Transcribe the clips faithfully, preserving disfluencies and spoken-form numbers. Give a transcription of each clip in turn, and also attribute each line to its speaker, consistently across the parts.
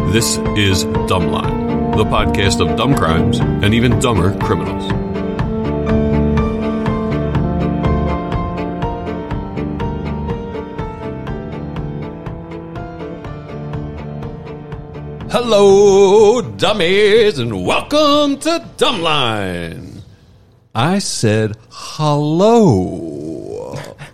Speaker 1: This is Dumbline, the podcast of dumb crimes and even dumber criminals. Hello, dummies, and welcome to Dumbline. I said hello.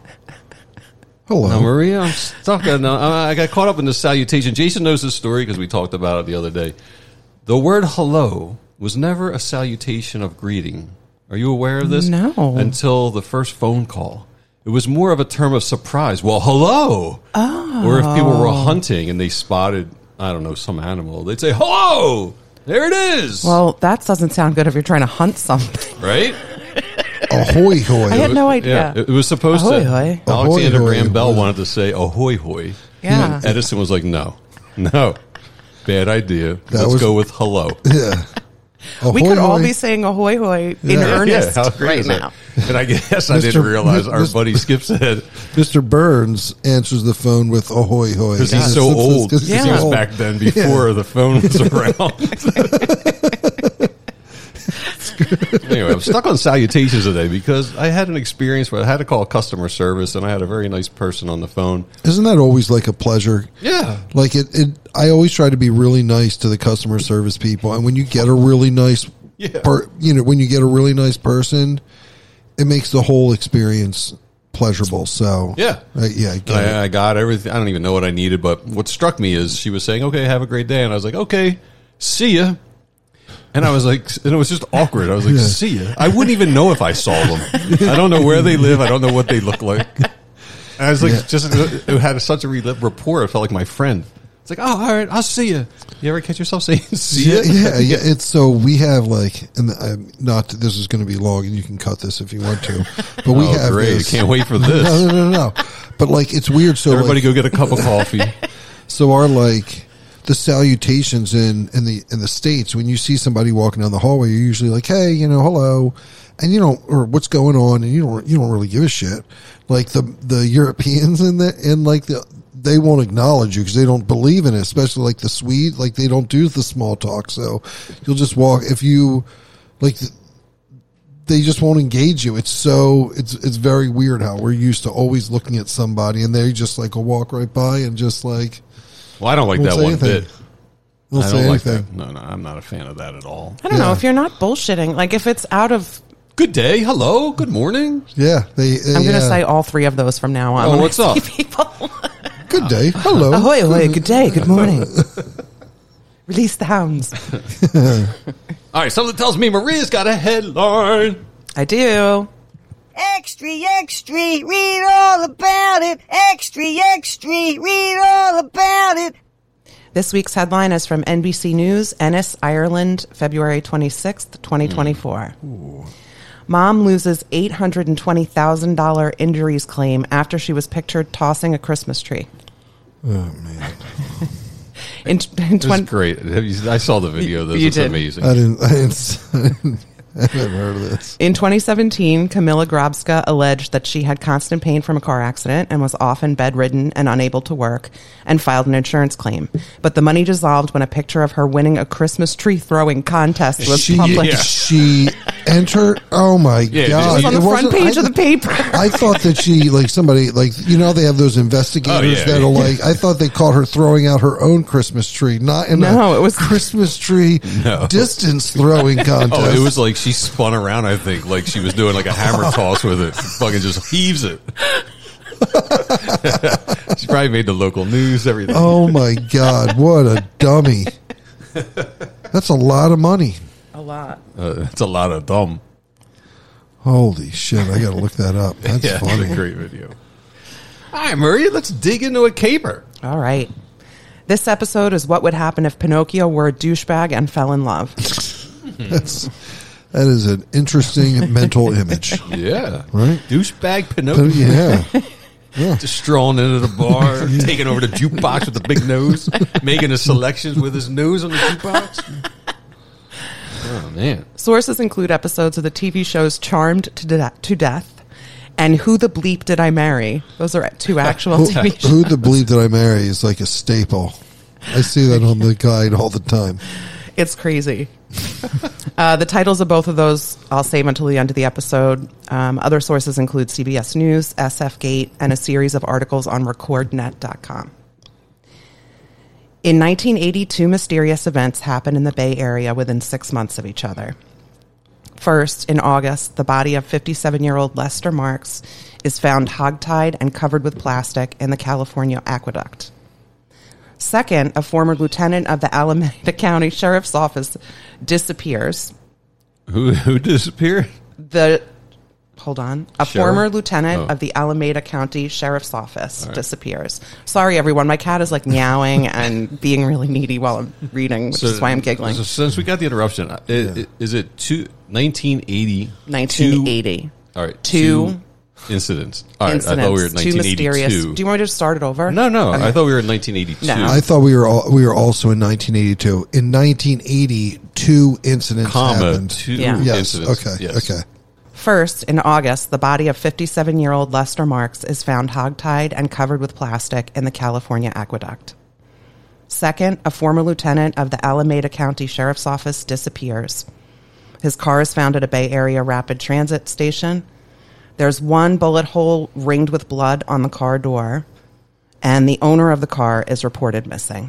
Speaker 2: Hello.
Speaker 1: Now, Maria, I'm stuck. On, uh, I got caught up in the salutation. Jason knows this story because we talked about it the other day. The word hello was never a salutation of greeting. Are you aware of this?
Speaker 3: No.
Speaker 1: Until the first phone call. It was more of a term of surprise. Well, hello.
Speaker 3: Oh.
Speaker 1: Or if people were hunting and they spotted, I don't know, some animal, they'd say, hello. There it is.
Speaker 3: Well, that doesn't sound good if you're trying to hunt something.
Speaker 1: Right?
Speaker 2: Ahoy hoy.
Speaker 3: I had no idea.
Speaker 1: Yeah, it was supposed
Speaker 3: Ahoy,
Speaker 1: to.
Speaker 3: hoy.
Speaker 1: Alexander
Speaker 2: Ahoy,
Speaker 1: Graham
Speaker 2: hoy.
Speaker 1: Bell wanted to say ahoy hoy.
Speaker 3: Yeah.
Speaker 1: And Edison was like, no, no, bad idea. Let's
Speaker 2: was-
Speaker 1: go with hello.
Speaker 2: Yeah. Ahoy,
Speaker 3: We could all
Speaker 2: hoy.
Speaker 3: be saying ahoy hoy in
Speaker 2: Yeah.
Speaker 3: earnest
Speaker 1: how great
Speaker 3: right
Speaker 1: is that?
Speaker 3: now.
Speaker 1: And I guess I
Speaker 2: Mister
Speaker 1: didn't realize our
Speaker 2: Mis-
Speaker 1: buddy Skip said
Speaker 2: Mister Burns answers the phone with ahoy hoy.
Speaker 1: because he's
Speaker 2: Yeah.
Speaker 1: so old.
Speaker 2: Because
Speaker 1: Because
Speaker 2: he's
Speaker 1: he was
Speaker 2: old.
Speaker 1: back then before the phone was around. Anyway, I'm stuck on salutations today because I had an experience where I had to call customer service and I had a very nice person on the phone.
Speaker 2: Isn't that always like a pleasure?
Speaker 1: Yeah.
Speaker 2: Like it, it, I always try to be really nice to the customer service people. And when you get a really nice,
Speaker 1: Yeah.
Speaker 2: per, you know, when you get a really nice person, it makes the whole experience pleasurable. So
Speaker 1: Yeah.
Speaker 2: I, yeah, I get it.
Speaker 1: I, I got everything. I don't even know what I needed, but what struck me is she was saying, okay, have a great day. And I was like, okay, see ya. And I was like, and it was just awkward. I was like,
Speaker 2: Yeah.
Speaker 1: see ya. I wouldn't even know if I saw them. I don't know where they live. I don't know what they look like. And I was like,
Speaker 2: Yeah.
Speaker 1: just, it had such a rapport. It felt like my friend. It's like, oh, all right, I'll see you. You ever catch yourself saying, see ya?
Speaker 2: Yeah, yeah, yeah. It's so we have like, and I'm not. This is going to be long, and you can cut this if you want to. But we
Speaker 1: Oh,
Speaker 2: have
Speaker 1: great.
Speaker 2: this.
Speaker 1: Can't wait for this.
Speaker 2: No, no, no, no. But like, it's weird. So
Speaker 1: Everybody
Speaker 2: like,
Speaker 1: go get a cup of coffee.
Speaker 2: so our like the salutations in in the in the States, when you see somebody walking down the hallway, you're usually like, hey, you know, hello, and you don't, or what's going on, and you don't you don't really give a shit. Like the the Europeans in the and like the. They won't acknowledge you because they don't believe in it, especially like the Swede, like they don't do the small talk. So you'll just walk if you like, they just won't engage you. It's so, it's, it's very weird how we're used to always looking at somebody and they just like will walk right by and just like,
Speaker 1: Well, I don't like
Speaker 2: Won't
Speaker 1: that
Speaker 2: say
Speaker 1: one
Speaker 2: anything.
Speaker 1: bit.
Speaker 2: they'll
Speaker 1: I
Speaker 2: say
Speaker 1: don't like
Speaker 2: anything.
Speaker 1: that. No, no, I'm not a fan of that at all.
Speaker 3: I don't
Speaker 2: Yeah.
Speaker 3: know if you're not bullshitting. Like if it's out of,
Speaker 1: Good day. Hello. Good morning.
Speaker 2: Yeah. They,
Speaker 3: I'm going to
Speaker 2: yeah.
Speaker 3: say all three of those from now on.
Speaker 1: Oh,
Speaker 3: when I
Speaker 1: what's
Speaker 3: see
Speaker 1: up?
Speaker 3: People.
Speaker 2: Good day. Hello.
Speaker 3: Ahoy, ahoy, good day, good morning. Release the hounds.
Speaker 1: All right. Something tells me Maria's got a headline.
Speaker 3: I do.
Speaker 4: Extra, extra, read all about it. Extra, extra, read all about it.
Speaker 3: This week's headline is from N B C News, Ennis, Ireland, February twenty-sixth, twenty twenty-four. Mom loses eight hundred twenty thousand dollars injuries claim after she was pictured tossing a Christmas tree.
Speaker 2: Oh man.
Speaker 3: In, in
Speaker 1: It's
Speaker 3: twenty
Speaker 1: great. Have you, I saw the video. of This
Speaker 3: You
Speaker 1: it's
Speaker 3: did.
Speaker 1: amazing.
Speaker 2: I didn't, I didn't, I didn't, I haven't heard of this.
Speaker 3: In twenty seventeen, Camilla Grabska alleged that she had constant pain from a car accident and was often bedridden and unable to work and filed an insurance claim. But the money dissolved when a picture of her winning a Christmas tree throwing contest was
Speaker 2: She,
Speaker 3: published.
Speaker 2: she entered. Oh my
Speaker 1: Yeah,
Speaker 2: god!
Speaker 1: it was
Speaker 3: on the
Speaker 2: It
Speaker 3: front
Speaker 2: wasn't-
Speaker 3: page
Speaker 2: I-
Speaker 3: of the paper.
Speaker 2: I thought that she, like somebody, like, you know, they have those investigators
Speaker 1: Oh, yeah.
Speaker 2: that'll like, I thought they caught her throwing out her own Christmas tree, not in
Speaker 3: No,
Speaker 2: a
Speaker 3: it was-
Speaker 2: Christmas tree
Speaker 1: No.
Speaker 2: distance throwing contest.
Speaker 1: Oh, it was like she spun around, I think, like she was doing like a hammer toss with it. Fucking just heaves it. She probably made the local news, everything.
Speaker 2: Oh my God, what a dummy. That's a lot of money.
Speaker 3: A lot.
Speaker 1: Uh, it's a lot of dumb.
Speaker 2: Holy shit, I gotta look that up. That's
Speaker 1: Yeah, it's
Speaker 2: funny.
Speaker 1: a great video. All right, Murray, let's dig into a caper.
Speaker 3: All right. This episode is what would happen if Pinocchio were a douchebag and fell in love.
Speaker 2: That's, that is an interesting mental image.
Speaker 1: Yeah.
Speaker 2: Right?
Speaker 1: Douchebag
Speaker 2: Oh,
Speaker 1: Pinocchio.
Speaker 2: yeah.
Speaker 1: Just strolling into the bar, taking over the jukebox with the big nose, making his selections with his nose on the jukebox. Oh, man.
Speaker 3: Sources include episodes of the T V shows Charmed to, de- to Death and Who the Bleep Did I Marry? Those are two actual
Speaker 2: Who,
Speaker 3: T V shows.
Speaker 2: who the bleep did I marry is like a staple. I see that on the guide all the time.
Speaker 3: It's crazy. uh, the titles of both of those I'll save until the end of the episode. Um, other sources include C B S News, S F Gate, and a series of articles on record net dot com. In nineteen eighty, two mysterious events happened in the Bay Area within six months of each other. First, in August, the body of fifty-seven-year-old Lester Marks is found hogtied and covered with plastic in the California aqueduct. Second, a former lieutenant of the Alameda County Sheriff's Office disappears.
Speaker 1: Who who disappeared?
Speaker 3: The hold on, a
Speaker 1: Sheriff?
Speaker 3: former lieutenant
Speaker 1: Oh.
Speaker 3: of the Alameda County Sheriff's Office
Speaker 1: right.
Speaker 3: disappears. Sorry, everyone, my cat is like meowing and being really needy while I'm reading, which is why I'm giggling.
Speaker 1: So since we got the interruption, i- i- is it two, nineteen eighty?
Speaker 3: nineteen eighty.
Speaker 1: Two, all right.
Speaker 3: Two
Speaker 1: Two incidents. All right.
Speaker 3: Incidents,
Speaker 1: I thought we were at
Speaker 3: two
Speaker 1: nineteen
Speaker 3: mysterious.
Speaker 1: eighty-two.
Speaker 3: Do you want me to just start it over?
Speaker 1: No, no.
Speaker 3: Okay.
Speaker 1: I thought we were in nineteen eighty-two.
Speaker 3: No.
Speaker 2: I thought we were all, we were also in nineteen eighty-two. In nineteen eighty, two incidents
Speaker 1: Comma,
Speaker 2: happened.
Speaker 1: two
Speaker 3: Yeah.
Speaker 2: Yes.
Speaker 1: incidents.
Speaker 2: Okay.
Speaker 1: Yes.
Speaker 2: Okay.
Speaker 3: First, in August, the body of fifty-seven-year-old Lester Marks is found hogtied and covered with plastic in the California aqueduct. Second, a former lieutenant of the Alameda County Sheriff's Office disappears. His car is found at a Bay Area rapid transit station. There's one bullet hole ringed with blood on the car door, and the owner of the car is reported missing.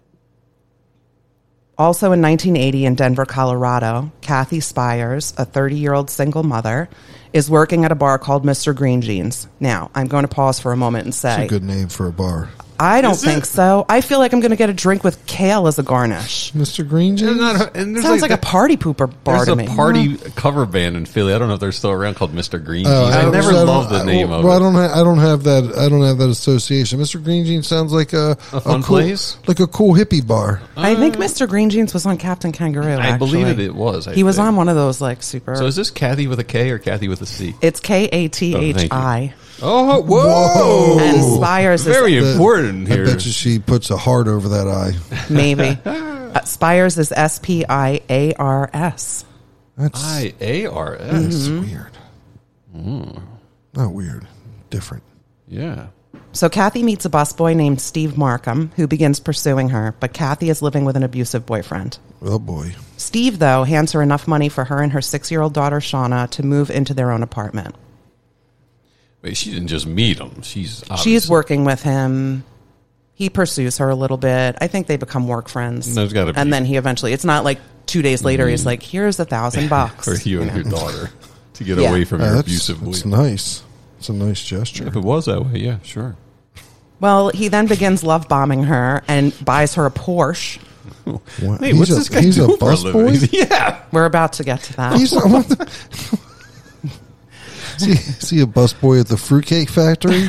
Speaker 3: Also in nineteen eighty in Denver, Colorado, Kathy Spires, a thirty-year-old single mother, is working at a bar called Mister Green Jeans. Now, I'm going to pause for a moment and
Speaker 2: It's
Speaker 3: say,
Speaker 2: a good name for a bar.
Speaker 3: I don't
Speaker 1: Is
Speaker 3: think
Speaker 1: it?
Speaker 3: so. I feel like I'm going to get a drink with kale as a garnish.
Speaker 2: Mister Green Jeans?
Speaker 1: And not- and there's
Speaker 3: Sounds like,
Speaker 1: that-
Speaker 3: a party pooper bar
Speaker 1: There's
Speaker 3: to
Speaker 1: a
Speaker 3: me.
Speaker 1: party cover band in Philly. I don't know if they're still around, called Mister Green
Speaker 2: Oh,
Speaker 1: Jeans. I
Speaker 2: don't-
Speaker 1: never
Speaker 2: don't-
Speaker 1: loved the
Speaker 2: I-
Speaker 1: name
Speaker 2: well,
Speaker 1: of
Speaker 2: well, I
Speaker 1: it.
Speaker 2: don't. Ha- I don't have that. I don't have that association. Mister Green Jeans sounds like a,
Speaker 1: A fun
Speaker 2: cool,
Speaker 1: place?
Speaker 2: like a cool hippie bar.
Speaker 3: I think Mister Green Jeans was on Captain Kangaroo.
Speaker 1: I
Speaker 3: actually.
Speaker 1: believe it, it was. I
Speaker 3: He was
Speaker 1: think.
Speaker 3: on one of those like super.
Speaker 1: So is this Kathy with a K or Kathy with a C?
Speaker 3: It's K A T H I.
Speaker 1: Oh, whoa!
Speaker 3: And Spires is
Speaker 1: Very
Speaker 2: The-
Speaker 1: important
Speaker 2: I
Speaker 1: here.
Speaker 2: bet you she puts a heart over that eye.
Speaker 3: maybe. Uh, Spires is S P I A R S.
Speaker 2: That's,
Speaker 1: I A R S.
Speaker 2: that's weird. Not weird. Different.
Speaker 1: Yeah.
Speaker 3: So Kathy meets a busboy named Steve Markham, who begins pursuing her, but Kathy is living with an abusive boyfriend.
Speaker 2: Oh boy.
Speaker 3: Steve, though, hands her enough money for her and her six-year-old daughter, Shauna, to move into their own apartment.
Speaker 1: Wait, she didn't just meet him. She's
Speaker 3: She's
Speaker 1: obviously-
Speaker 3: working with him. He pursues her a little bit. I think they become work friends.
Speaker 1: There's gotta be.
Speaker 3: And then he eventually, it's not like two days later, he's like, here's a thousand bucks.
Speaker 1: for you and
Speaker 3: know?
Speaker 1: your daughter to get
Speaker 3: Yeah.
Speaker 1: away from
Speaker 2: Uh,
Speaker 1: your
Speaker 2: that's,
Speaker 1: abusive
Speaker 2: that's
Speaker 1: boyfriend.
Speaker 2: nice. It's a nice gesture.
Speaker 1: If it was that way, yeah, sure.
Speaker 3: Well, he then begins love bombing her and buys her a Porsche.
Speaker 2: Wow.
Speaker 1: Hey,
Speaker 2: he's
Speaker 1: what's
Speaker 2: a,
Speaker 1: this guy
Speaker 2: He's
Speaker 1: do
Speaker 2: a
Speaker 1: for
Speaker 2: bus
Speaker 1: living?
Speaker 2: boy.
Speaker 1: Yeah.
Speaker 3: We're about to get to that.
Speaker 2: He's a, what the, see, see a bus boy at the fruitcake factory.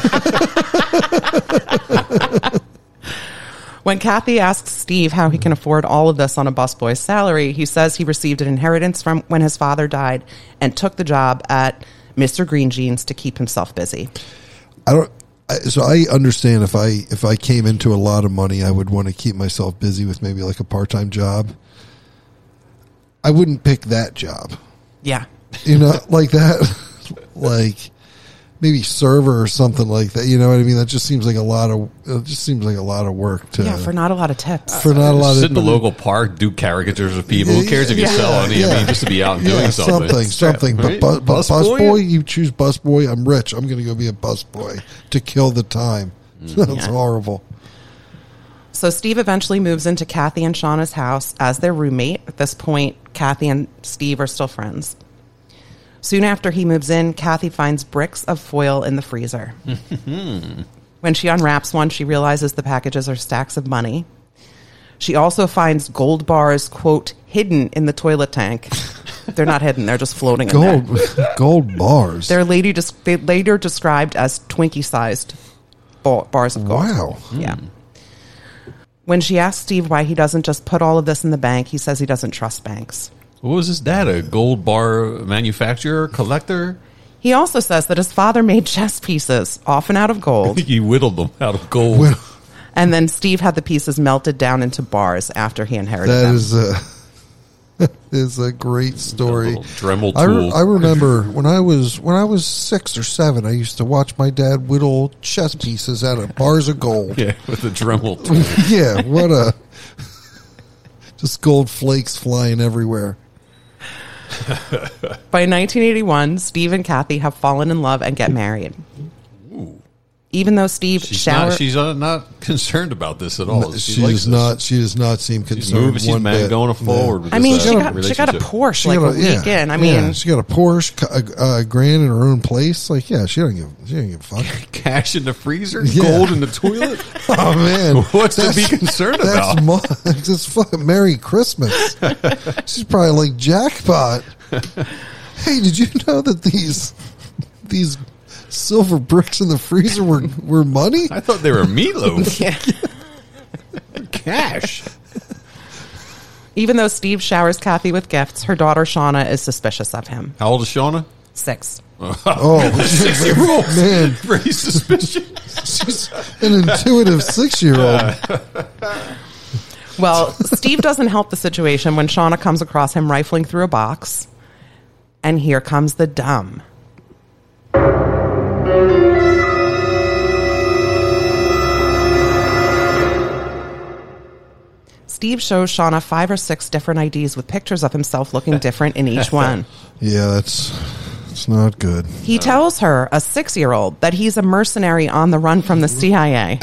Speaker 3: When Kathy asks Steve how he can afford all of this on a busboy's salary, he says he received an inheritance from when his father died and took the job at Mister Green Jeans to keep himself busy.
Speaker 2: I don't. I, so I understand if I if I came into a lot of money, I would want to keep myself busy with maybe like a part time job. I wouldn't pick that job,
Speaker 3: Yeah.
Speaker 2: you know, like that, like maybe server or something like that. You know what I mean? That just seems like a lot of. It just seems like a lot of work to.
Speaker 3: Yeah, for not a lot of tips.
Speaker 2: for not a lot
Speaker 1: Sit
Speaker 2: of
Speaker 1: in the local park, do caricatures of people. Who cares if you
Speaker 3: Yeah.
Speaker 1: sell any? I
Speaker 2: Yeah.
Speaker 1: mean, just to be out and
Speaker 2: yeah,
Speaker 1: doing something.
Speaker 2: something, something.
Speaker 1: Right?
Speaker 2: But, bu- but
Speaker 1: Bus
Speaker 2: bus
Speaker 1: boy?
Speaker 2: boy, you choose bus boy. I'm rich. I'm going to go be a bus boy to kill the time. That's
Speaker 3: Yeah.
Speaker 2: horrible.
Speaker 3: So Steve eventually moves into Kathy and Shauna's house as their roommate. At this point, Kathy and Steve are still friends. Soon after he moves in, Kathy finds bricks of foil in the freezer. When she unwraps one, she realizes the packages are stacks of money. She also finds gold bars, quote, hidden in the toilet tank. They're not hidden, they're just floating in there.
Speaker 2: Gold, gold bars.
Speaker 3: They're later, des- they later described as Twinkie-sized ba- bars of gold.
Speaker 2: Wow.
Speaker 3: Yeah. When she asks Steve why he doesn't just put all of this in the bank, he says he doesn't trust banks.
Speaker 1: What was his dad? A gold bar manufacturer, collector?
Speaker 3: He also says that his father made chess pieces, often out of
Speaker 1: I
Speaker 3: gold,
Speaker 1: think he whittled them out of gold.
Speaker 2: Well,
Speaker 3: and then Steve had the pieces melted down into bars after he inherited
Speaker 2: that
Speaker 3: them.
Speaker 2: is uh, It's a great story.
Speaker 1: Dremel
Speaker 2: I, re-
Speaker 1: tool.
Speaker 2: I remember when I was when I was six or seven, I used to watch my dad whittle chess pieces out of bars of gold.
Speaker 1: Yeah, with the Dremel tool.
Speaker 2: Yeah, what a just gold flakes flying everywhere.
Speaker 3: By nineteen eighty-one, Steve and Kathy have fallen in love and get married. Even though Steve
Speaker 1: She's
Speaker 3: shower,
Speaker 1: not. She's uh, not concerned about this at all.
Speaker 2: She,
Speaker 1: She, likes
Speaker 2: does
Speaker 1: this.
Speaker 2: not. She does not seem
Speaker 1: She's
Speaker 2: concerned.
Speaker 1: moving. She's
Speaker 2: one
Speaker 1: man
Speaker 2: bit.
Speaker 1: going forward. With
Speaker 3: I
Speaker 1: this,
Speaker 3: mean,
Speaker 1: uh,
Speaker 3: she got she got a
Speaker 1: relationship.
Speaker 3: Porsche
Speaker 2: She
Speaker 3: like
Speaker 2: got
Speaker 3: a week
Speaker 2: yeah,
Speaker 3: in. I
Speaker 2: yeah,
Speaker 3: mean,
Speaker 2: she got a Porsche, a, a grand in her own place. Like, yeah, she don't give. She don't give a fuck.
Speaker 1: Cash in the freezer,
Speaker 2: Yeah.
Speaker 1: gold in the toilet.
Speaker 2: Oh man,
Speaker 1: What's to
Speaker 2: That's-
Speaker 1: be concerned
Speaker 2: That's
Speaker 1: about?
Speaker 2: mo- just fucking Merry Christmas. She's probably like jackpot. Hey, did you know that these these silver bricks in the freezer were were money?
Speaker 1: I thought they were meatloaf.
Speaker 3: yeah.
Speaker 1: Cash.
Speaker 3: Even though Steve showers Kathy with gifts, her daughter Shauna is suspicious of him.
Speaker 1: How old is Shauna?
Speaker 3: Six.
Speaker 2: Oh,
Speaker 1: Six-year-old.
Speaker 2: man,
Speaker 1: Very suspicious.
Speaker 2: she's an intuitive six-year-old.
Speaker 3: Well, Steve doesn't help the situation when Shauna comes across him rifling through a box. And here comes the dumb. Steve shows Shauna five or six different I Ds with pictures of himself looking different in each one.
Speaker 2: Yeah, that's it's not good.
Speaker 3: He tells her, a six-year-old, that he's a mercenary on the run from the C I A.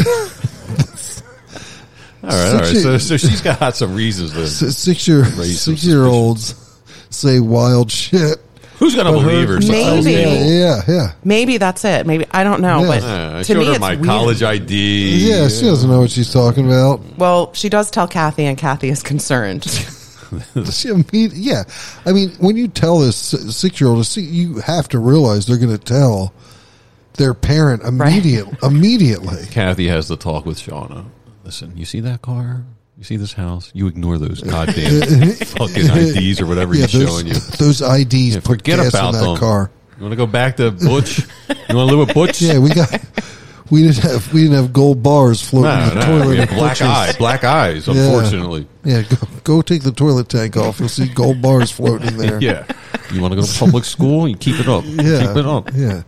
Speaker 1: All right, all right. So, so she's got some reasons to.
Speaker 2: S- Six year
Speaker 1: Raise some
Speaker 2: six year olds say wild shit.
Speaker 1: Who's gonna believe her?
Speaker 3: Maybe.
Speaker 2: Yeah, yeah, yeah.
Speaker 3: Maybe that's it. Maybe I don't know,
Speaker 2: Yeah.
Speaker 3: but
Speaker 1: Uh, I
Speaker 3: to
Speaker 1: showed
Speaker 3: me
Speaker 1: her
Speaker 3: it's
Speaker 1: my
Speaker 3: weird.
Speaker 1: college I D.
Speaker 2: Yeah, she doesn't know what she's talking about.
Speaker 3: Well, she does tell Kathy, and Kathy is concerned.
Speaker 2: She imme- yeah, I mean, when you tell this six year old, you have to realize they're going to tell their parent immediate, immediately.
Speaker 1: Kathy has the talk with Shauna. Listen, you see that car? You see this house? You ignore those goddamn fucking I Ds or whatever
Speaker 2: Yeah,
Speaker 1: he's
Speaker 2: those,
Speaker 1: showing you.
Speaker 2: those I Ds
Speaker 1: Yeah,
Speaker 2: put
Speaker 1: forget
Speaker 2: gas
Speaker 1: about
Speaker 2: in that
Speaker 1: them.
Speaker 2: car.
Speaker 1: You want to go back to Butch? You want to live with Butch?
Speaker 2: Yeah, we got. We didn't have we didn't have gold bars floating
Speaker 1: No,
Speaker 2: in the
Speaker 1: no,
Speaker 2: toilet.
Speaker 1: we have
Speaker 2: at
Speaker 1: black
Speaker 2: Butch's.
Speaker 1: eye, black eyes.
Speaker 2: Yeah.
Speaker 1: Unfortunately,
Speaker 2: Yeah, go, go take the toilet tank off. You'll see gold bars floating there.
Speaker 1: yeah. You want to go to public school? You keep it up.
Speaker 2: yeah,
Speaker 1: Keep it up.
Speaker 2: yeah.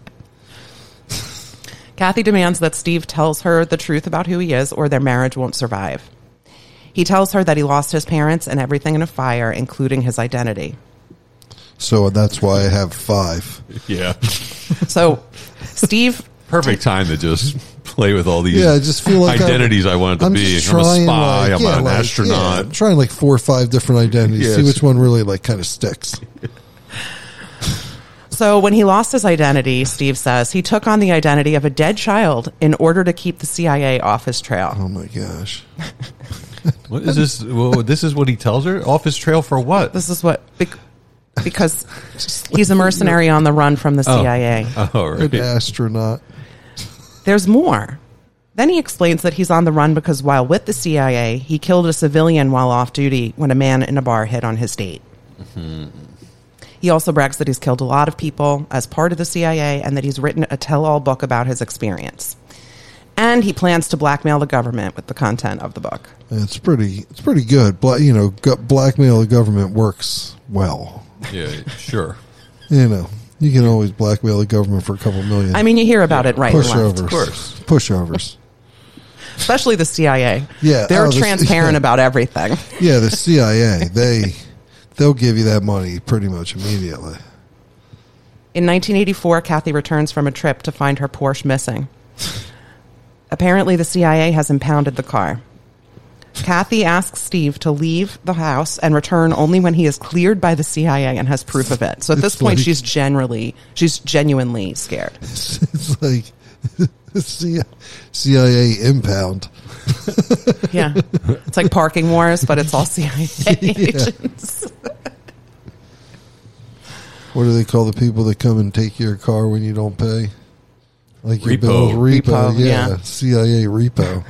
Speaker 3: Kathy demands that Steve tells her the truth about who he is, or their marriage won't survive. He tells her that he lost his parents and everything in a fire, including his identity.
Speaker 2: So that's why I have five.
Speaker 1: Yeah.
Speaker 3: So, Steve,
Speaker 1: Perfect time to just play with all these
Speaker 2: Yeah, I just feel like
Speaker 1: identities I, wanted to
Speaker 2: I'm
Speaker 1: be.
Speaker 2: just
Speaker 1: I'm a
Speaker 2: trying,
Speaker 1: spy.
Speaker 2: like,
Speaker 1: I'm
Speaker 2: yeah,
Speaker 1: an
Speaker 2: like,
Speaker 1: astronaut.
Speaker 2: yeah, I'm trying like four or five different identities.
Speaker 1: Yeah,
Speaker 2: see
Speaker 1: it's-
Speaker 2: which one really like kind of sticks.
Speaker 3: so when he lost his identity, Steve says he took on the identity of a dead child in order to keep the C I A off his trail.
Speaker 2: Oh my gosh.
Speaker 1: What is this? Well, this is what he tells her? Off his trail for what?
Speaker 3: This is what bec- because he's a mercenary on the run from the C I A.
Speaker 1: Oh, right.
Speaker 2: An astronaut.
Speaker 3: There's more. Then he explains that he's on the run because while with the C I A, he killed a civilian while off duty when a man in a bar hit on his date.
Speaker 1: Mm-hmm.
Speaker 3: He also brags that he's killed a lot of people as part of the C I A and that he's written a tell-all book about his experience. And he plans to blackmail the government with the content of the book.
Speaker 2: It's pretty. It's pretty good. But you know, gu- blackmail the government works well.
Speaker 1: Yeah, sure.
Speaker 2: You know, you can always blackmail the government for a couple million.
Speaker 3: I mean, you hear about it right and left.
Speaker 2: pushovers.
Speaker 1: Of course.
Speaker 2: Pushovers.
Speaker 3: Especially the C I A.
Speaker 2: Yeah.
Speaker 3: They're
Speaker 2: Oh, the-
Speaker 3: transparent
Speaker 2: yeah.
Speaker 3: about everything.
Speaker 2: Yeah, the C I A. They they'll give you that money pretty much immediately.
Speaker 3: In nineteen eighty-four, Kathy returns from a trip to find her Porsche missing. Apparently, the C I A has impounded the car. Kathy asks Steve to leave the house and return only when he is cleared by the C I A and has proof of it. So at this
Speaker 2: It's
Speaker 3: point,
Speaker 2: like-
Speaker 3: she's generally, she's genuinely scared.
Speaker 2: It's like C I A impound.
Speaker 3: Yeah. It's like parking wars, but it's all C I A agents.
Speaker 2: What do they call the people that come and take your car when you don't pay? Like your
Speaker 1: Repo.
Speaker 2: bills, repo,
Speaker 3: Repo,
Speaker 2: yeah,
Speaker 3: yeah.
Speaker 2: C I A repo.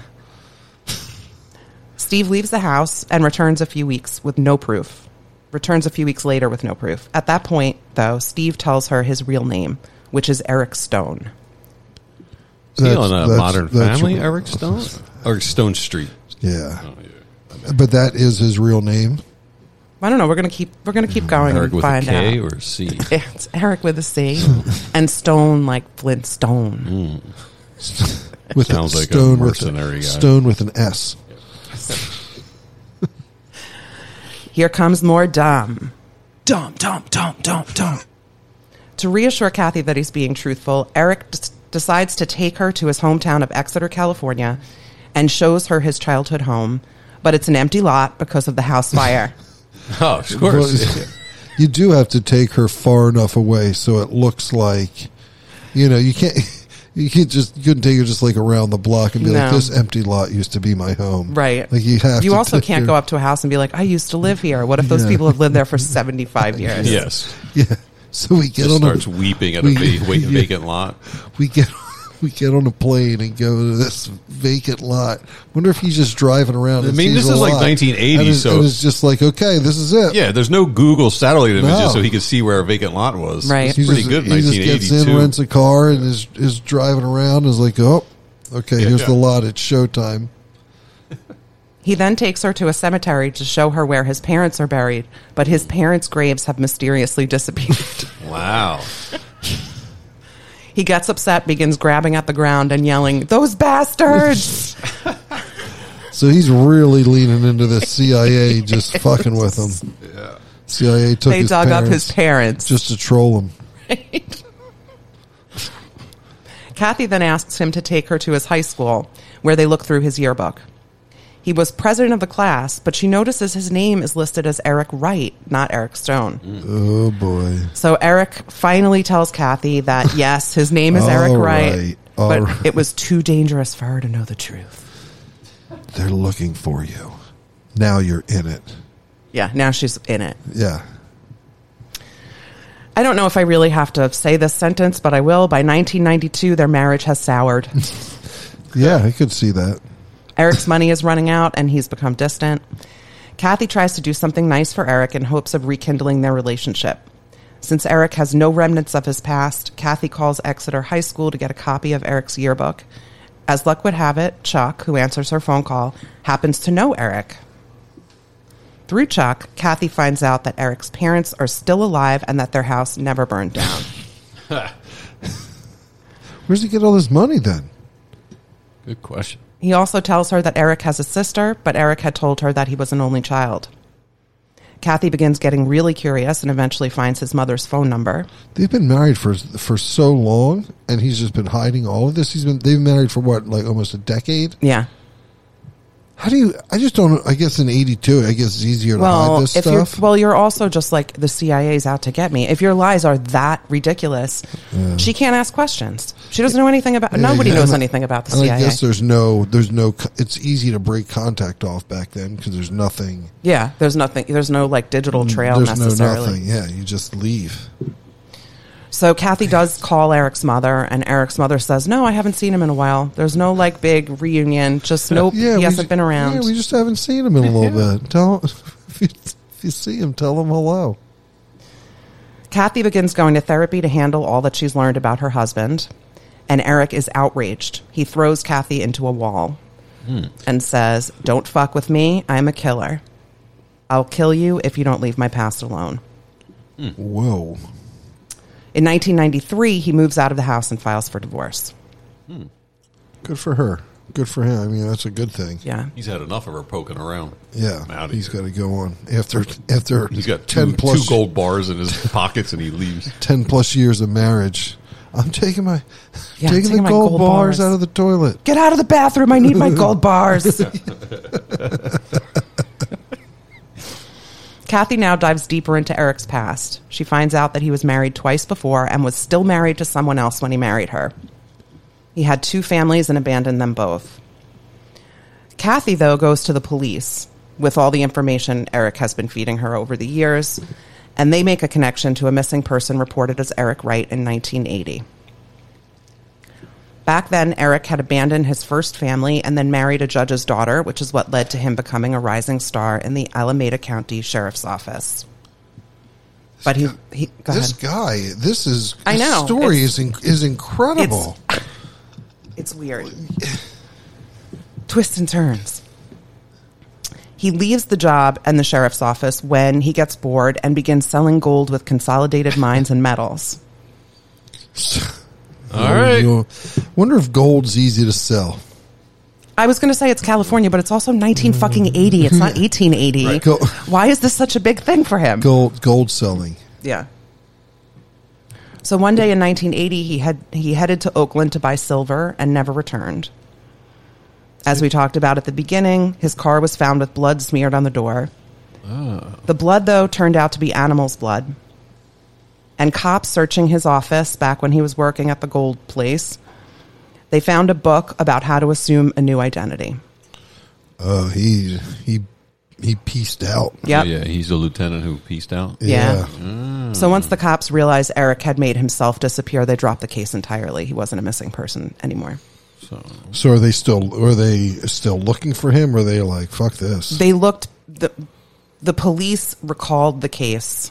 Speaker 3: Steve leaves the house and returns a few weeks with no proof. Returns a few weeks later with no proof. At that point, though, Steve tells her his real name, which is Eric Stone.
Speaker 1: Is he
Speaker 2: That's-
Speaker 1: on a
Speaker 2: that's-
Speaker 1: Modern
Speaker 2: that's-
Speaker 1: Family, Eric Stone? Or Stone Street?
Speaker 2: Yeah,
Speaker 1: Oh, yeah.
Speaker 2: but that is his real name.
Speaker 3: I don't know. We're gonna keep we're gonna keep going
Speaker 1: Eric
Speaker 3: and
Speaker 1: with
Speaker 3: find
Speaker 1: a K
Speaker 3: out.
Speaker 1: or C?
Speaker 3: It's Eric with a C, and Stone like Flint Stone.
Speaker 2: With
Speaker 1: Sounds
Speaker 2: a
Speaker 1: like a
Speaker 2: stone
Speaker 1: mercenary
Speaker 2: with a,
Speaker 1: guy.
Speaker 2: Stone with an S.
Speaker 3: Here comes more dumb, dumb, dumb, dumb, dumb, dumb. To reassure Kathy that he's being truthful, Eric d- decides to take her to his hometown of Exeter, California, and shows her his childhood home. But it's an empty lot because of the house fire.
Speaker 1: Oh, of course.
Speaker 2: Well, you do have to take her far enough away so it looks like, you know, you can't, you can't just, you couldn't take her just like around the block and be like,
Speaker 3: No.
Speaker 2: this empty lot used to be my home.
Speaker 3: Right.
Speaker 2: Like you have
Speaker 3: You
Speaker 2: to
Speaker 3: also
Speaker 2: take
Speaker 3: can't
Speaker 2: her-
Speaker 3: go up to a house and be like, I used to live here. What if those
Speaker 2: Yeah.
Speaker 3: people have lived there for seventy-five years?
Speaker 1: Yes.
Speaker 2: Yeah. So we get
Speaker 1: Just
Speaker 2: on
Speaker 1: starts
Speaker 2: a,
Speaker 1: weeping at
Speaker 2: we-
Speaker 1: a va-
Speaker 2: yeah.
Speaker 1: vacant lot.
Speaker 2: we get, we get on a plane and go to this vacant lot. Wonder if he's just driving around.
Speaker 1: I
Speaker 2: and
Speaker 1: mean,
Speaker 2: sees
Speaker 1: this
Speaker 2: a
Speaker 1: is like
Speaker 2: lot.
Speaker 1: nineteen eighty,
Speaker 2: And it's,
Speaker 1: so-
Speaker 2: and it's just like, okay, this is it.
Speaker 1: Yeah, there's no Google satellite images
Speaker 2: No.
Speaker 1: so he could see where a vacant lot was.
Speaker 3: Right.
Speaker 1: It's
Speaker 2: He
Speaker 1: pretty
Speaker 2: just,
Speaker 1: good in
Speaker 2: he just
Speaker 1: nineteen
Speaker 2: gets in,
Speaker 1: eighty-two.
Speaker 2: rents a car, and is is driving around. And is like, oh, okay,
Speaker 1: Yeah,
Speaker 2: here's
Speaker 1: yeah.
Speaker 2: the lot. It's showtime.
Speaker 3: He then takes her to a cemetery to show her where his parents are buried, but his parents' graves have mysteriously disappeared.
Speaker 1: Wow.
Speaker 3: He gets upset, begins grabbing at the ground and yelling, "Those bastards!"
Speaker 2: So he's really leaning into the C I A, just fucking with him.
Speaker 1: Yeah.
Speaker 2: C I A took
Speaker 3: They
Speaker 2: his
Speaker 3: dug up
Speaker 2: parents
Speaker 3: his parents.
Speaker 2: just to troll him.
Speaker 3: Kathy then asks him to take her to his high school, where they look through his yearbook. He was president of the class, but she notices his name is listed as Eric Wright, not Eric Stone.
Speaker 2: Oh boy!
Speaker 3: So Eric finally tells Kathy that, yes, his name is
Speaker 2: All
Speaker 3: Eric
Speaker 2: right.
Speaker 3: Wright,
Speaker 2: All
Speaker 3: but
Speaker 2: right.
Speaker 3: it was too dangerous for her to know the truth.
Speaker 2: They're looking for you. Now you're in it.
Speaker 3: Yeah, now she's in it.
Speaker 2: Yeah.
Speaker 3: I don't know if I really have to say this sentence, but I will. By nineteen ninety-two, their marriage has soured.
Speaker 2: Yeah, I could see that.
Speaker 3: Eric's money is running out, and he's become distant. Kathy tries to do something nice for Eric in hopes of rekindling their relationship. Since Eric has no remnants of his past, Kathy calls Exeter High School to get a copy of Eric's yearbook. As luck would have it, Chuck, who answers her phone call, happens to know Eric. Through Chuck, Kathy finds out that Eric's parents are still alive and that their house never burned down.
Speaker 2: Where's he get all this money then?
Speaker 1: Good question.
Speaker 3: He also tells her that Eric has a sister, but Eric had told her that he was an only child. Kathy begins getting really curious and eventually finds his mother's phone number.
Speaker 2: They've been married for for so long, and he's just been hiding all of this. He's been they've been married for what, like almost a decade.
Speaker 3: Yeah.
Speaker 2: How do you? I just don't. I guess in eighty-two, I guess it's easier to
Speaker 3: Well,
Speaker 2: hide this
Speaker 3: if
Speaker 2: stuff.
Speaker 3: you're well, you're also just like the C I A's out to get me. If your lies are that ridiculous, she can't ask questions. She doesn't know anything about.
Speaker 2: Yeah,
Speaker 3: nobody
Speaker 2: yeah,
Speaker 3: knows
Speaker 2: and I-
Speaker 3: anything about the
Speaker 2: and
Speaker 3: C I A.
Speaker 2: I guess there's no, there's no. co- It's easy to break contact off back then because there's nothing.
Speaker 3: Yeah, there's nothing. There's no like digital trail
Speaker 2: There's no
Speaker 3: necessarily.
Speaker 2: nothing. Yeah, you just leave.
Speaker 3: So Kathy does call Eric's mother, and Eric's mother says, "No, I haven't seen him in a while. There's no like big reunion. Just nope,
Speaker 2: Yeah,
Speaker 3: he
Speaker 2: we
Speaker 3: hasn't
Speaker 2: ju-
Speaker 3: been around."
Speaker 2: Yeah, we just haven't seen him in a little bit. Tell if you, if you see him, tell him hello.
Speaker 3: Kathy begins going to therapy to handle all that she's learned about her husband, and Eric is outraged. He throws Kathy into a wall and says, "Don't fuck with me. I'm a killer. I'll kill you if you don't leave my past alone."
Speaker 2: Whoa.
Speaker 3: In nineteen ninety-three, he moves out of the house and files for divorce.
Speaker 2: Good for her. Good for him. I mean, that's a good thing.
Speaker 3: Yeah.
Speaker 1: He's had enough of her poking around.
Speaker 2: Yeah,
Speaker 1: I'm outta
Speaker 2: he's
Speaker 1: here.
Speaker 2: got to go on after after
Speaker 1: He's got two,
Speaker 2: ten plus
Speaker 1: two gold bars in his pockets and he leaves.
Speaker 2: ten plus years of marriage. I'm taking my
Speaker 3: Yeah,
Speaker 2: taking,
Speaker 3: taking
Speaker 2: the
Speaker 3: my
Speaker 2: gold,
Speaker 3: gold
Speaker 2: bars,
Speaker 3: bars.
Speaker 2: out of the toilet.
Speaker 3: Get out of the bathroom. I need my gold bars. Kathy now dives deeper into Eric's past. She finds out that he was married twice before and was still married to someone else when he married her. He had two families and abandoned them both. Kathy, though, goes to the police with all the information Eric has been feeding her over the years, and they make a connection to a missing person reported as Eric Wright in nineteen eighty. Back then, Eric had abandoned his first family and then married a judge's daughter, which is what led to him becoming a rising star in the Alameda County Sheriff's Office. But he, he go
Speaker 2: This
Speaker 3: ahead.
Speaker 2: guy, this is
Speaker 3: I
Speaker 2: his
Speaker 3: know.
Speaker 2: story
Speaker 3: It's-
Speaker 2: is in, is incredible.
Speaker 3: It's, it's weird. Twists and turns. He leaves the job and the sheriff's office when he gets bored and begins selling gold with Consolidated Mines and Metals.
Speaker 1: All right.
Speaker 2: You- Wonder if gold's easy to sell.
Speaker 3: I was going to say it's California, but it's also nineteen fucking eighty. It's not eighteen eighty.
Speaker 2: Right. Go-
Speaker 3: Why is this such a big thing for him?
Speaker 2: Gold, gold selling.
Speaker 3: Yeah. So one day in nineteen eighty, he had he headed to Oakland to buy silver and never returned. As we talked about at the beginning, his car was found with blood smeared on the door.
Speaker 1: Oh.
Speaker 3: The blood, though, turned out to be animal's blood. And cops searching his office back when he was working at the gold place, they found a book about how to assume a new identity.
Speaker 2: Oh, he he he pieced out.
Speaker 3: Yep.
Speaker 1: Oh, yeah, he's a lieutenant who pieced out.
Speaker 3: Yeah. So once the cops realized Eric had made himself disappear, they dropped the case entirely. He wasn't a missing person anymore.
Speaker 1: So
Speaker 2: So are they still are they still looking for him? Or are they like, fuck this?
Speaker 3: They looked the the police recalled the case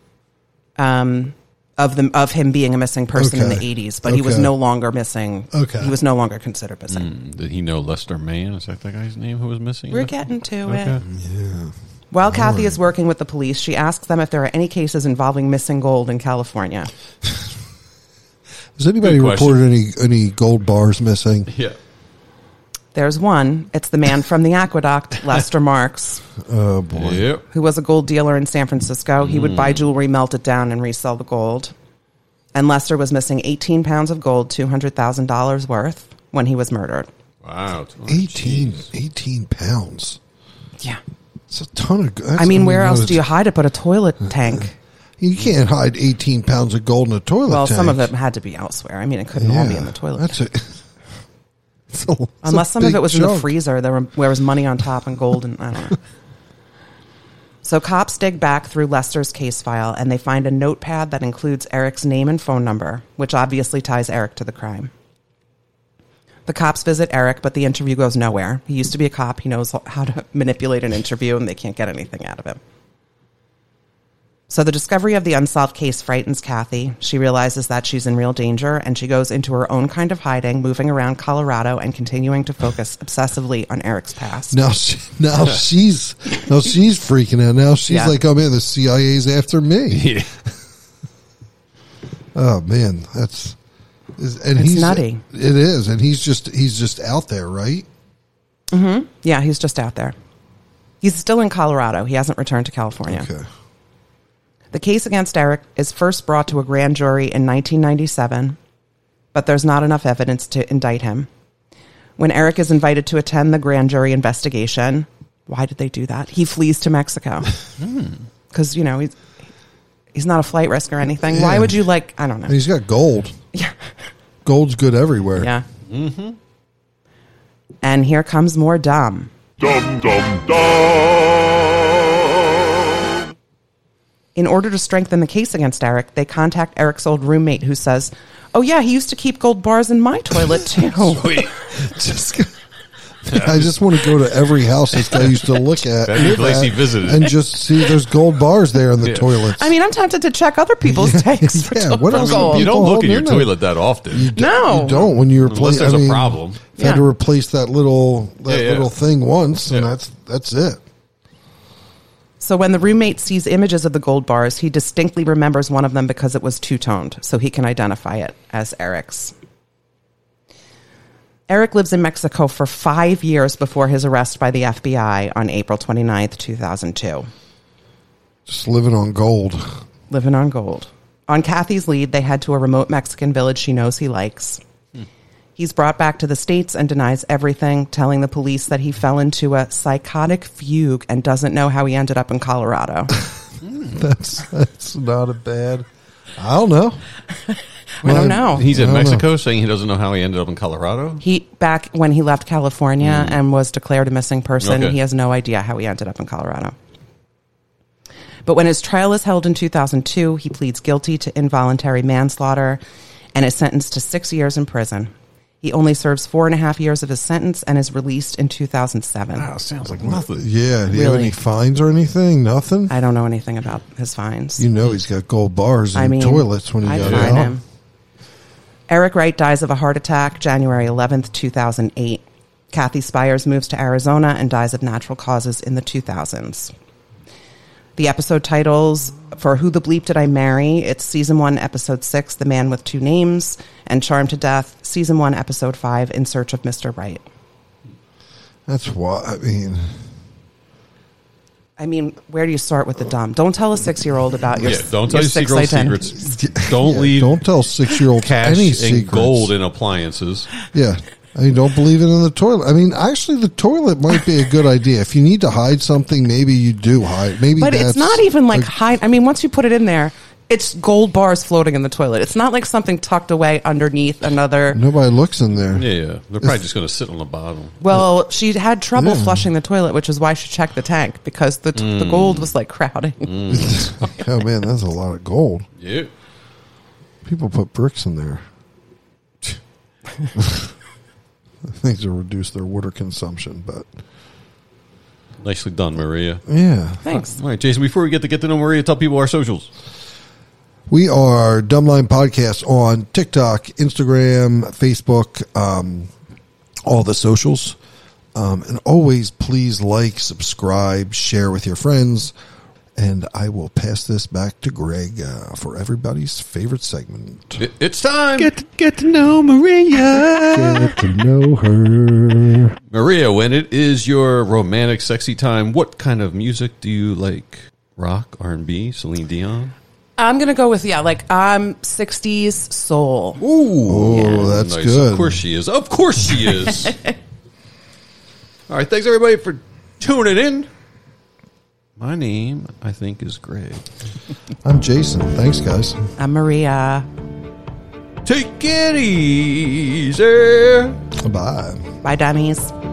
Speaker 3: um of them of him being a missing person in
Speaker 2: Okay.
Speaker 3: the eighties, but he was
Speaker 2: Okay.
Speaker 3: no longer missing.
Speaker 2: Okay.
Speaker 3: He was no longer considered missing.
Speaker 1: mm, did he know Lester Mann? Is that the guy's name who was missing?
Speaker 3: We're getting to
Speaker 1: Okay.
Speaker 3: it. While Kathy is working with the police, she asks them if there are any cases involving missing gold in California.
Speaker 2: Has anybody
Speaker 1: Good question.
Speaker 2: reported any any gold bars missing?
Speaker 1: Yeah.
Speaker 3: There's one. It's the man from the aqueduct, Lester Marks,
Speaker 2: Oh boy.
Speaker 1: Yep.
Speaker 3: who was a gold dealer in San Francisco. He would buy jewelry, melt it down, and resell the gold. And Lester was missing eighteen pounds of gold, two hundred thousand dollars worth, when he was murdered.
Speaker 1: Wow.
Speaker 2: eighteen,
Speaker 1: Jeez.
Speaker 2: eighteen pounds.
Speaker 3: Yeah.
Speaker 2: It's a ton of. That's,
Speaker 3: I mean, where
Speaker 2: that
Speaker 3: else
Speaker 2: is-
Speaker 3: do you hide it but a toilet tank?
Speaker 2: You can't hide eighteen pounds of gold in a toilet
Speaker 3: Well,
Speaker 2: tank.
Speaker 3: some of it had to be elsewhere. I mean, it couldn't all be in the toilet
Speaker 2: That's
Speaker 3: tank.
Speaker 2: a, it's a- it's
Speaker 3: Unless
Speaker 2: a
Speaker 3: some of
Speaker 2: big
Speaker 3: it was in the
Speaker 2: chunk.
Speaker 3: freezer, there were, where was money on top and gold, and I don't know. So cops dig back through Lester's case file, and they find a notepad that includes Eric's name and phone number, which obviously ties Eric to the crime. The cops visit Eric, but the interview goes nowhere. He used to be a cop. He knows how to manipulate an interview, and they can't get anything out of him. So the discovery of the unsolved case frightens Kathy. She realizes that she's in real danger, and she goes into her own kind of hiding, moving around Colorado and continuing to focus obsessively on Eric's past.
Speaker 2: Now, she, now she's now she's freaking out. Now she's
Speaker 3: Yeah.
Speaker 2: like, "Oh man, the C I A's after me."
Speaker 1: Yeah.
Speaker 2: Oh man, that's is- and
Speaker 3: It's
Speaker 2: he's
Speaker 3: nutty.
Speaker 2: It is, and he's just he's just out there, right?
Speaker 3: Yeah, he's just out there. He's still in Colorado. He hasn't returned to California.
Speaker 2: Okay.
Speaker 3: The case against Eric is first brought to a grand jury in nineteen ninety-seven, but there's not enough evidence to indict him. When Eric is invited to attend the grand jury investigation, why did they do that? He flees to Mexico. Because, you know, he's, he's not a flight risk or anything. Why
Speaker 2: Yeah.
Speaker 3: would you, like, I don't know.
Speaker 2: And he's got gold.
Speaker 3: Yeah.
Speaker 2: Gold's good everywhere.
Speaker 3: Yeah. Mm-hmm. And here comes more dumb.
Speaker 5: Dum dum dum.
Speaker 3: In order to strengthen the case against Eric, they contact Eric's old roommate who says, oh, yeah, he used to keep gold bars in my toilet, too.
Speaker 2: Just, I just want to go to every house this guy used to look at,
Speaker 1: That'd be a place
Speaker 2: at
Speaker 1: he visited.
Speaker 2: and just see there's gold bars there in the
Speaker 1: Yeah.
Speaker 2: toilets.
Speaker 3: I mean, I'm tempted to check other people's tanks for,
Speaker 2: Yeah, what
Speaker 3: for
Speaker 2: else would
Speaker 3: gold.
Speaker 1: You don't
Speaker 2: People
Speaker 1: look in your
Speaker 2: hold in there.
Speaker 1: toilet that often.
Speaker 2: you d-
Speaker 3: No.
Speaker 2: you don't when you replace.
Speaker 1: Unless there's
Speaker 2: I mean,
Speaker 1: a problem.
Speaker 2: If I had to
Speaker 3: Yeah.
Speaker 2: replace that little that
Speaker 1: Yeah, yeah.
Speaker 2: little thing once, and
Speaker 1: Yeah.
Speaker 2: that's that's it.
Speaker 3: So when the roommate sees images of the gold bars, he distinctly remembers one of them because it was two-toned, so he can identify it as Eric's. Eric lives in Mexico for five years before his arrest by the F B I on April twenty-ninth, two thousand two.
Speaker 2: Just living on gold.
Speaker 3: Living on gold. On Kathy's lead, they head to a remote Mexican village she knows he likes. He's brought back to the States and denies everything, telling the police that he fell into a psychotic fugue and doesn't know how he ended up in Colorado.
Speaker 2: That's that's not a bad. I don't know.
Speaker 3: I don't know.
Speaker 1: He's
Speaker 2: I
Speaker 1: in
Speaker 2: don't
Speaker 1: Mexico saying he doesn't know how he ended up in Colorado.
Speaker 3: He back when he left California and was declared a missing person,
Speaker 1: Okay.
Speaker 3: he has no idea how he ended up in Colorado. But when his trial is held in two thousand two, he pleads guilty to involuntary manslaughter and is sentenced to six years in prison. He only serves four and a half years of his sentence and is released in two thousand seven.
Speaker 1: Wow, sounds like nothing.
Speaker 2: Yeah, do you have
Speaker 3: Really?
Speaker 2: any fines or anything? Nothing.
Speaker 3: I don't know anything about his fines.
Speaker 2: You know he's got gold bars in
Speaker 3: I mean,
Speaker 2: toilets when he
Speaker 3: I'd
Speaker 2: got
Speaker 3: fine
Speaker 2: out.
Speaker 3: him. Eric Wright dies of a heart attack January eleventh, two thousand eight. Kathy Spires moves to Arizona and dies of natural causes in the two thousands. The episode titles for Who the Bleep Did I Marry? It's season one, episode six, The Man with Two Names, and Charmed to Death, season one, episode five, In Search of Mister Right.
Speaker 2: That's why, I mean...
Speaker 3: I mean, where do you start with the dumb? Don't tell a six-year-old about your
Speaker 1: Yeah, don't tell
Speaker 3: your
Speaker 1: your
Speaker 3: six
Speaker 1: secret
Speaker 3: identities.
Speaker 1: secrets. Don't
Speaker 2: Yeah,
Speaker 1: leave
Speaker 2: Don't tell six-year-olds
Speaker 1: cash
Speaker 2: any
Speaker 1: and
Speaker 2: secrets.
Speaker 1: gold in appliances.
Speaker 2: Yeah. I mean, don't believe it in the toilet. I mean, actually, the toilet might be a good idea. If you need to hide something, maybe you do hide. Maybe
Speaker 3: But
Speaker 2: that's
Speaker 3: it's not even like
Speaker 2: a-
Speaker 3: hide. I mean, once you put it in there, it's gold bars floating in the toilet. It's not like something tucked away underneath another.
Speaker 2: nobody looks in there.
Speaker 1: Yeah, yeah. They're probably just going to sit on the bottom.
Speaker 3: Well, she had trouble
Speaker 2: Yeah.
Speaker 3: flushing the toilet, which is why she checked the tank because the t- the gold was like crowding.
Speaker 2: Oh man, that's a lot of gold.
Speaker 1: Yeah.
Speaker 2: People put bricks in there. Things to reduce their water consumption, but
Speaker 1: Nicely done, Maria.
Speaker 2: yeah.
Speaker 3: Thanks.
Speaker 1: All right, Jason, before we get to get to know Maria, tell people our socials.
Speaker 2: We are Dumbline Podcast on TikTok, Instagram, Facebook, um, all the socials. Um, and always please like, subscribe, share with your friends. And I will pass this back to Greg uh, for everybody's favorite segment.
Speaker 1: It- it's time.
Speaker 2: Get, get to know Maria. Get to know her.
Speaker 1: Maria, when it is your romantic, sexy time, what kind of music do you like? Rock, R and B, Celine Dion?
Speaker 3: I'm gonna go with yeah, like um sixties soul.
Speaker 1: Ooh.
Speaker 2: Oh, that's
Speaker 1: Nice.
Speaker 2: good.
Speaker 1: Of course she is. Of course she is. All right, thanks everybody for tuning in. My name, I think, is Greg.
Speaker 2: I'm Jason. Thanks, guys.
Speaker 3: I'm Maria.
Speaker 1: Take it easy.
Speaker 2: Bye.
Speaker 3: Bye, dummies.